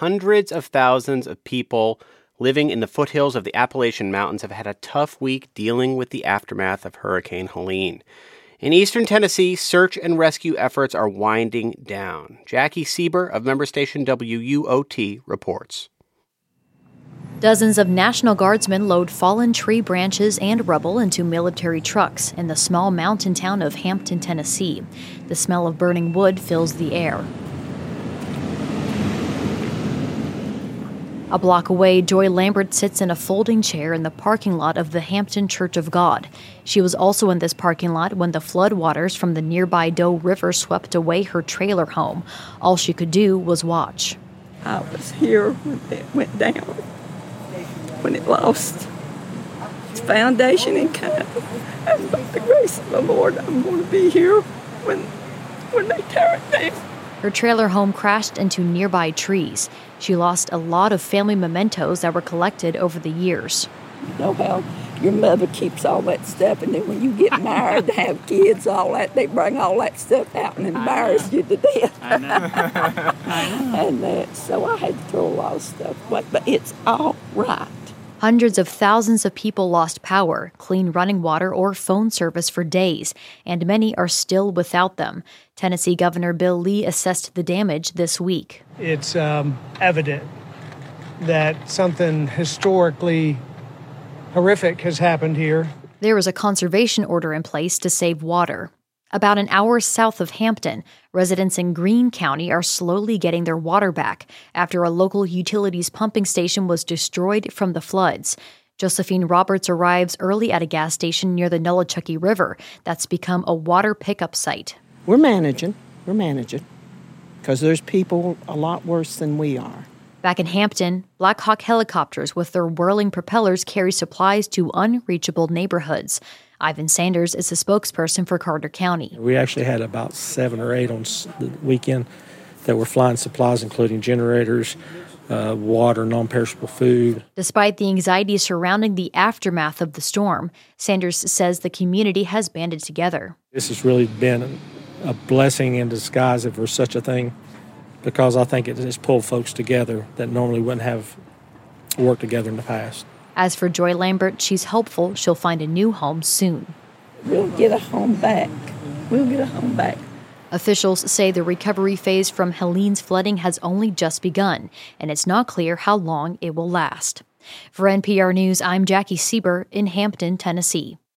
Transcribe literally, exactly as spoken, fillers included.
hundreds of thousands of people living in the foothills of the Appalachian Mountains have had a tough week dealing with the aftermath of Hurricane Helene. In eastern Tennessee, search and rescue efforts are winding down. Jackie Sieber of member station W U O T reports. Dozens of National Guardsmen load fallen tree branches and rubble into military trucks in the small mountain town of Hampton, Tennessee. The smell of burning wood fills the air. A block away, Joy Lambert sits in a folding chair in the parking lot of the Hampton Church of God. She was also in this parking lot when the floodwaters from the nearby Doe River swept away her trailer home. All she could do was watch. I was here when it went down, when it lost its foundation and kind. And by the grace of the Lord, I'm going to be here when, when they tear it down. Her trailer home crashed into nearby trees. She lost a lot of family mementos that were collected over the years. You know how your mother keeps all that stuff, and then when you get married to have kids, all that, they bring all that stuff out and embarrass you to death. I know. I know. And that, so I had to throw a lot of stuff away, but it's all right. Hundreds of thousands of people lost power, clean running water, or phone service for days, and many are still without them. Tennessee Governor Bill Lee assessed the damage this week. It's um, evident that something historically horrific has happened here. There is a conservation order in place to save water. About an hour south of Hampton, residents in Greene County are slowly getting their water back after a local utilities pumping station was destroyed from the floods. Josephine Roberts arrives early at a gas station near the Nolichucky River that's become a water pickup site. We're managing. We're managing. Because there's people a lot worse than we are. Back in Hampton, Black Hawk helicopters with their whirling propellers carry supplies to unreachable neighborhoods. Ivan Sanders is a spokesperson for Carter County. We actually had about seven or eight on the weekend that were flying supplies, including generators, uh, water, non-perishable food. Despite the anxiety surrounding the aftermath of the storm, Sanders says the community has banded together. This has really been a blessing in disguise, if there's such a thing, because I think it has pulled folks together that normally wouldn't have worked together in the past. As for Joy Lambert, she's hopeful she'll find a new home soon. We'll get a home back. We'll get a home back. Officials say the recovery phase from Helene's flooding has only just begun, and it's not clear how long it will last. For N P R News, I'm Jackie Sieber in Hampton, Tennessee.